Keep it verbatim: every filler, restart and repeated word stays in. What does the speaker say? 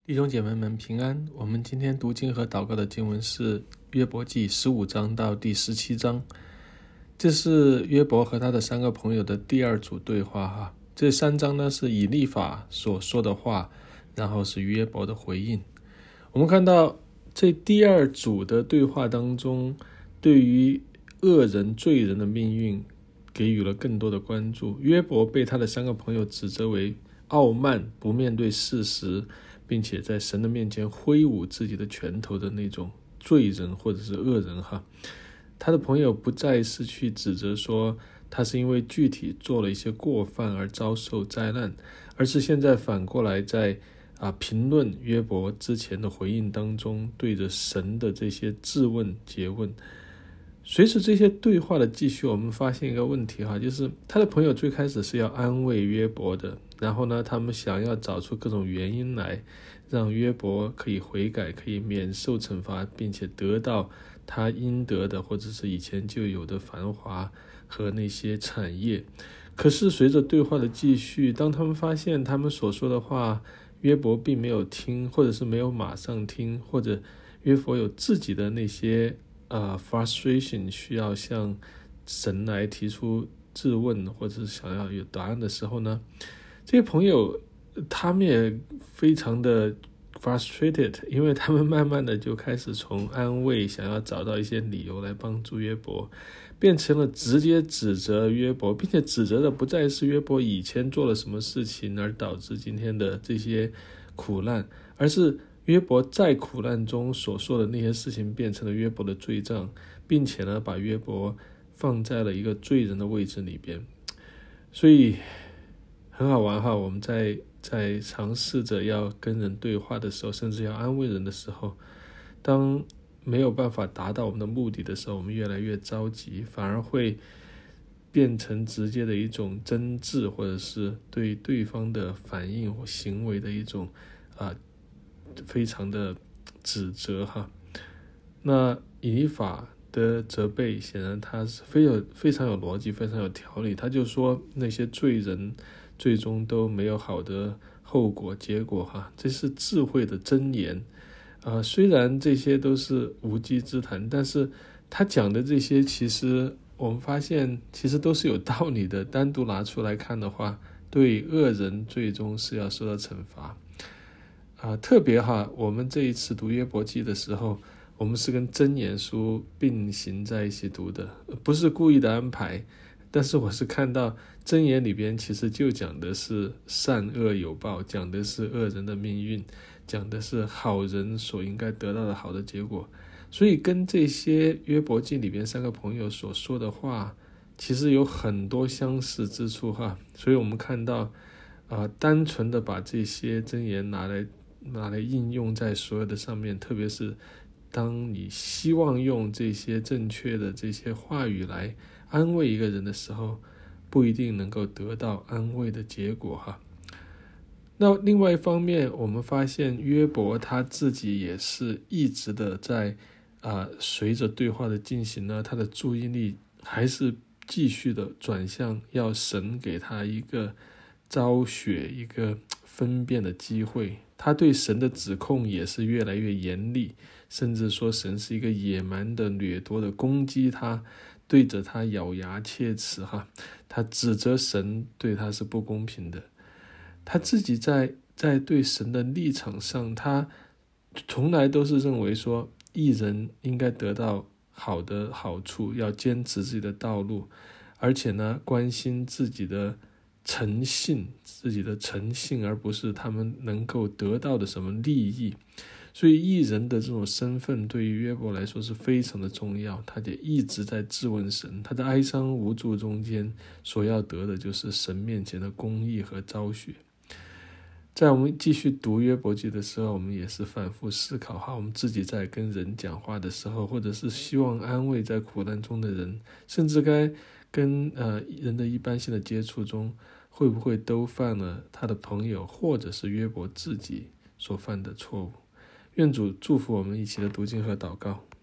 弟兄姐妹们平安。我们今天读经和祷告的经文是约伯记十五章到第十七章，这是约伯和他的三个朋友的第二组对话哈。这三章呢是以利法所说的话，然后是约伯的回应。我们看到这第二组的对话当中，对于恶人罪人的命运给予了更多的关注。约伯被他的三个朋友指责为傲慢，不面对事实，并且在神的面前挥舞自己的拳头的那种罪人或者是恶人哈。他的朋友不再是去指责说他是因为具体做了一些过犯而遭受灾难，而是现在反过来在啊评论约伯之前的回应当中对着神的这些质问诘问。随着这些对话的继续，我们发现一个问题哈，就是他的朋友最开始是要安慰约伯的，然后呢，他们想要找出各种原因来让约伯可以悔改，可以免受惩罚，并且得到他应得的或者是以前就有的繁华和那些产业。可是随着对话的继续，当他们发现他们所说的话约伯并没有听，或者是没有马上听，或者约伯有自己的那些Uh, frustration 需要向神来提出质问，或者是想要有答案的时候呢，这些朋友他们也非常的 frustrated， 因为他们慢慢的就开始从安慰想要找到一些理由来帮助约伯，变成了直接指责约伯，并且指责的不再是约伯以前做了什么事情而导致今天的这些苦难，而是约伯在苦难中所说的那些事情变成了约伯的罪账，并且呢，把约伯放在了一个罪人的位置里边。所以很好玩哈，我们在在尝试着要跟人对话的时候，甚至要安慰人的时候，当没有办法达到我们的目的的时候，我们越来越着急，反而会变成直接的一种争执，或者是对对方的反应或行为的一种啊、呃非常的指责哈。那以利法的责备显然他是非有非常有逻辑，非常有条理。他就说那些罪人最终都没有好的后果结果哈，这是智慧的箴言。呃，虽然这些都是无稽之谈，但是他讲的这些其实我们发现其实都是有道理的。单独拿出来看的话，对恶人最终是要受到惩罚。啊、呃，特别哈，我们这一次读约伯记的时候，我们是跟箴言书并行在一起读的，不是故意的安排，但是我是看到箴言里边其实就讲的是善恶有报，讲的是恶人的命运，讲的是好人所应该得到的好的结果，所以跟这些约伯记里边三个朋友所说的话其实有很多相似之处哈。所以我们看到啊、呃，单纯的把这些箴言拿来拿来应用在所有的上面，特别是当你希望用这些正确的这些话语来安慰一个人的时候，不一定能够得到安慰的结果哈。那另外一方面，我们发现约伯他自己也是一直的在啊、呃，随着对话的进行呢，他的注意力还是继续的转向要神给他一个昭雪，一个分辨的机会。他对神的指控也是越来越严厉，甚至说神是一个野蛮的掠夺的攻击他，对着他咬牙切齿哈。他指责神对他是不公平的。他自己在在对神的立场上，他从来都是认为说义人应该得到好的好处，要坚持自己的道路，而且呢关心自己的诚信，自己的诚信，而不是他们能够得到的什么利益。所以义人的这种身份对于约伯来说是非常的重要，他也一直在质问神，他的哀伤无助中间所要得的就是神面前的公义和昭雪。在我们继续读约伯记的时候，我们也是反复思考哈，我们自己在跟人讲话的时候，或者是希望安慰在苦难中的人，甚至该跟呃人的一般性的接触中，会不会都犯了他的朋友或者是约伯自己所犯的错误？愿主祝福我们一起的读经和祷告。